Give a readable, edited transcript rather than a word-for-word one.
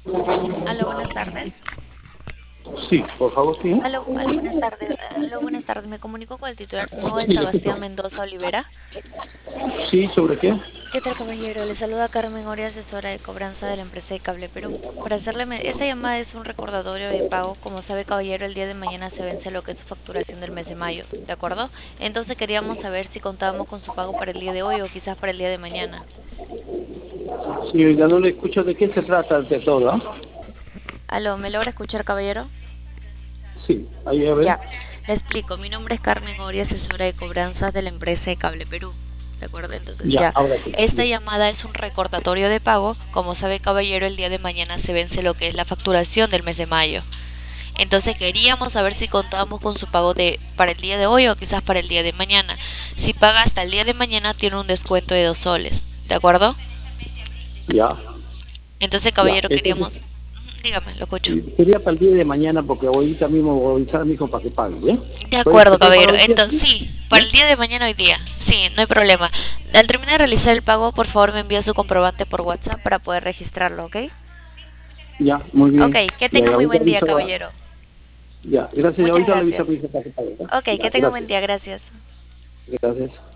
Aló, buenas tardes. Sí, por favor, sí. Aló, buenas tardes. Aló, buenas tardes. Me comunico con el titular Noel Sí, lo escucho. Sebastián Mendoza Olivera. Sí, ¿sobre qué? ¿Qué tal, caballero? Le saluda Carmen Oria, asesora de cobranza de la empresa de Cable Perú. Para esta llamada es un recordatorio de pago. Como sabe, caballero, el día de mañana se vence lo que es su facturación del mes de mayo, ¿de acuerdo? Entonces queríamos saber si contábamos con su pago para el día de hoy o quizás para el día de mañana. Sí, ya no le escucho de qué se trata de todo, ¿ah? Aló, ¿me logra escuchar, caballero? Sí, ahí a ver. Ya, le explico. Mi nombre es Carmen Oria, asesora de cobranzas de la empresa de Cable Perú. ¿De acuerdo? Entonces Ya, ya, ahora sí. esta llamada es un recordatorio de pago. Como sabe, caballero, el día de mañana se vence lo que es la facturación del mes de mayo. Entonces queríamos saber si contábamos con su pago para el día de hoy o quizás para el día de mañana. Si paga hasta el día de mañana tiene un descuento de 2 soles. ¿De acuerdo? Ya, Entonces, ya. caballero, Entonces, queríamos... Dígame, lo escucho. sería para el día de mañana porque ahorita mismo voy a avisar a mi hijo para que pague, ¿ya? De ¿Puede acuerdo, ser para caballero. hoy día? Entonces, Sí. sí, para ¿Ya? el día de mañana hoy día. Sí, no hay problema. Al terminar de realizar el pago, por favor me envía su comprobante por WhatsApp para poder registrarlo, ¿ok? Ya, muy Ok, bien. que Ya, tenga muy ahorita buen día, aviso caballero. Ya, gracias. Muchas Ahorita le aviso a mi gracias. hijo para que pague, ¿ya? Ok, Ya, que tenga buen gracias. día, gracias. Gracias.